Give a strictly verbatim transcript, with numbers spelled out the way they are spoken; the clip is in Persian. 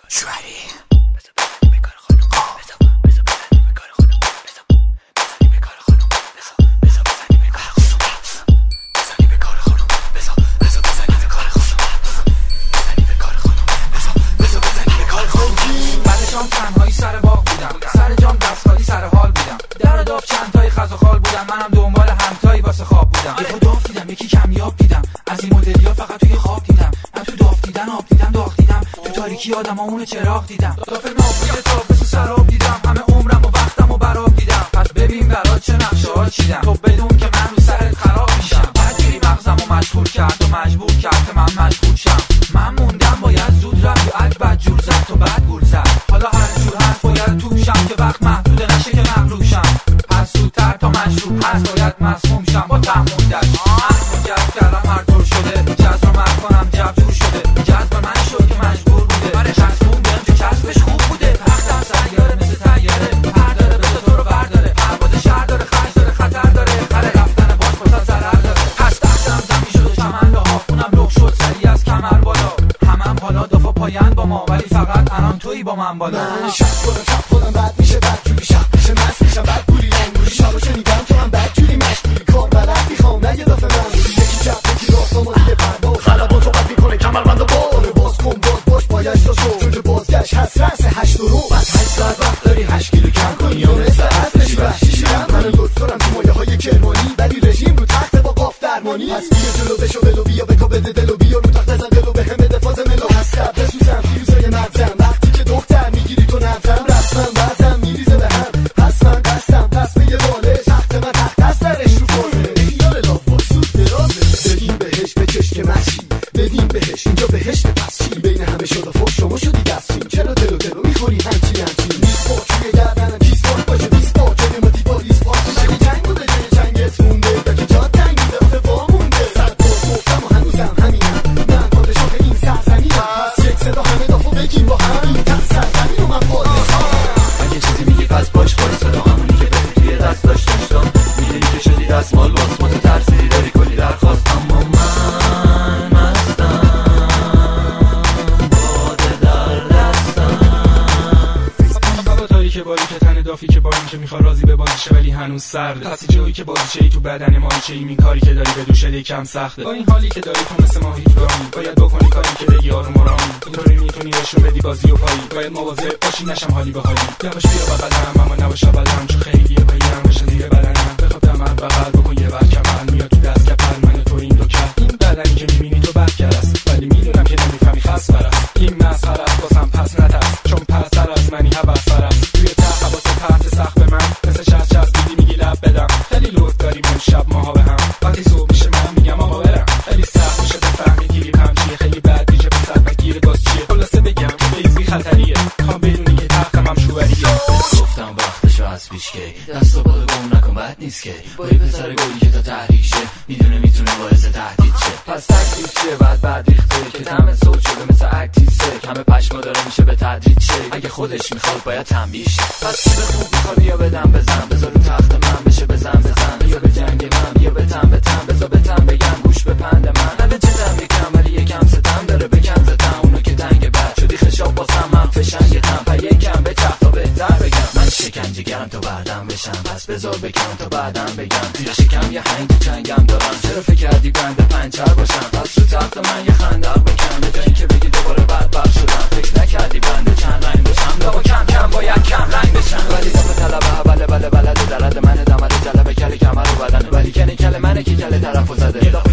شوهری تنهایی سر باغ بودم، سر جام دستخالی سر حال بودم، در داف چند تایی خزا خال بودم، منم دنبال همتایی واسه خواب بودم. یهو داف دیدم، یکی کمیاب دیدم، از این مدلیا فقط توی خواب دیدم. من تو داف دیدن آب دیدم، داغ دیدم، تو تاریکی آدمامون چراغ دیدم. داف نابوده تابس و سراب دیدم، همه عمرم و وقتم و براب دیدم. پس ببین برات چه نقشه ها چیدم، تو بدون که من رو سرت خراب میشم. بدجوری مغزم و مشغول کرد و مجبور کرد که من مشغول شم. من موندم باید زود رفت و اگه بد جور زد تو بد گول زد. حالا هر جور هست باید توشم که وقت محدود نشه که مغلوب شم. پس زودتر تا مشروب هست باید مسموم شم با تحموندش. من جذب کردم هر طور شده، جذب رو مرد کنم جب جور شده. جذب من شد که مجبور بوده، من چسبون بهم که چسبش خوب بوده. وقتم سیاره مثل تیاره، پر داره بذار تو رو برداره. پرواز شهر داره، خرج داره، خطر داره، خره رفتن باش بازم ضرر داره. پس دستم زمین شد و چمن لاها، خونم لغ شد سریع از کمر بالا. همم حالا دافا پایند با ما، ولی فقط الان تویی با من بالا. من شب کنم شب خودم بد میشه، بد جوری شب میشه، مست میشم، بد بوری لنگوری. شبا شنیدم تو هم بد جوری مشغولی، کار بلد میخوام نه یه دافه من بوری. یکی جب یکی راست و دیگه پرواز، خلبان صحبت میکنه کمربند و بار. باز کن باز باش بایشت و شو، چون که بازگشت هست رأس هشت و رو. بس هشت ساعت وقت داری هشت کیلو کم کنی یا مثل هست بشی وحشی شیرم. من دکترم تو مایه های کرمانی، ولی رژیم رو تخت با قاف درمانی. پس بیا جلو بشو بلو بیا بکا بده دلو، بیا رو تخت زن دلو به هم بده فاز ملو. هستم بسوزم فیروزای مغزم، وقتی که دختر میگیری تو نبزم. رسمم وزم میریزه به هم، پس من دستم پس به یه باله. تخت من تخت دست درش رو فرمه، خیال لاف باش سود درازه. بدیم بهش به چشک مشی، بدیم بهش اینجا بهشت پس چی. بین همه شد و فوق شما شدی دستچین، چرا دلو دلو میخوری همچین همچین. نیست با توی گردنم کیس باش باشه بیس با جای ما دیبا دیس باش. مگه جنگ بوده جای جنگت مونده، یا که جا تنگ بوده آخه وامونده. صد بار گفتم و هنوزم همینم، من پادشاه این سرزمینم. پس یک صدا همه دافو بگیم با هم، این تخت سرزمین و من پادشاهم. اگه چیزی میگی پس باش باش صدا همونی که بسی توی دست داشت داشتم. میدونی که شدی دستمال باز ما تو ترسیدی داری کلی درخواست. اما من مستم باده در دستم. هوا تاریکه باریکه تن دافی که باری که میخواد راضی به بازیشه ولی هنوز سرده. پسی جایی که بازیشه ای تو بدن ماهیچه ای، این کاری که داری به دوشه یکم سخته. با این حالی که داری تو مثل ماهی تو رامی، باید بکنی کاری که بگی آروم آرامی. اینطوری میتونی نشون بدی بازی و پایی، باید مواظب باشی نشم حالی به حالی. یواش بیا بغلم اما نباش بغلم، چون خیلی پایم بشه زیر بدنم. بخواب دمر بغل بکن یه ور کمر، میاد تو دست کپر من تو این دو کف. این بدنی که میبینی تو بدکر است، ولی میدونم که نمیفهمی خس است. این مسخره است بازم پس نترس، چون پستر از منی هوس‌تر است. توی ته حواس پرت سخت به من مثل شست شست بیدی میگی لب بدم. خیلی لطف داریم امشب ماها به هم، وقتی صبح میشه من میگم آقا برم. خیلی سخت میشه بفهمی گیری هم چیه، خیلی بد میشه بسر و گیر باز چیه. خلاصه بگم بیزی خطریه، خوام بدونی که تختم هم شوهریه. گفتم وقتشو از پیش که دست و پا گم نکن بد نیست که با یه پسر گلی که تا تحریک شه میدونه میتونه باعث تهدید شه. پس تکلیف شه بعد بعد ریخته که تم صوت شده مثل اکتیسه. همه پشما داره میشه به تدریج شه، اگه خودش میخواد باید تنبیه شه. پس چی به خوب میخواد یا بدم بزن، بذار رو تخت من بشه بزن بزن. یا به جنگ من یا به تن به تن، بذار به تن بگم گوش به پند من. نه به جدم یکم ولی یکم ستم داره بکن زدم. اونو که تنگ بد شدی خشاب باسم هم فشنگتم. پا یکم به چخت تا بهتر بگم. من شکنجه گرم تا بعدم بشم، پس بذار بگم تا بعدم بگم. توی شکم یه هنگ تو چنگم دارم، چرا فکر کردی بند پنچر باشم. پس رو تخت من یه خندق بکن، به جایی که بگی دوباره بدبخت شدم. فکر نکردی بند چند رنگ باشم، دابا کم کم باید کم رنگ بشم. ولی دابا طلبه بله بله بله درد من دمر جلبه کل کمر و بدن، ولی کنی کل منه که کل طرف و زده.